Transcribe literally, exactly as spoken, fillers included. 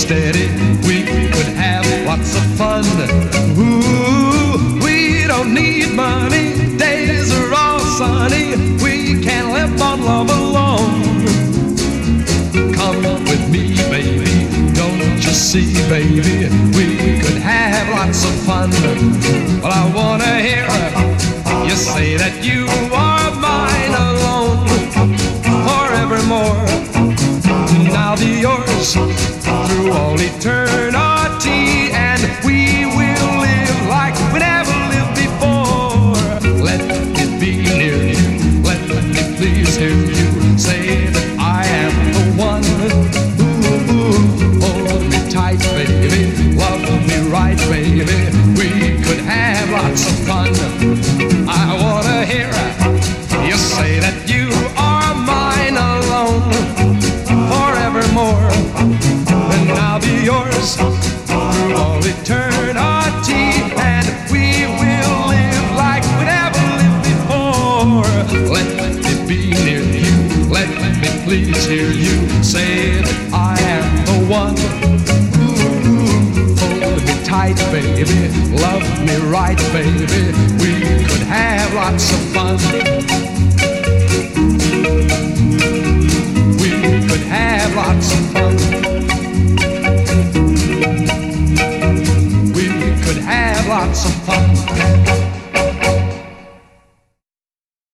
steady, we could have lots of fun. Ooh, we don't need money, days are all sunny, we can live on love alone. Come with me, baby, don't you see, baby, we could have lots of fun. Well, I wanna hear you say that you are mine alone, forevermore. I'll be yours through all eternity, and we will live like we never lived before. Let me be near you, let me please hear you say that I am the one. Ooh, ooh, hold me tight, baby, love me right, baby, we could have lots of fun. I wanna hear you say that you are mine alone, forevermore, and I'll be yours through all eternity, and we will live like we never lived before. Let me be near you, let me please hear you say that I am the one. Ooh, hold me tight, baby, love me right, baby, we could have lots of fun.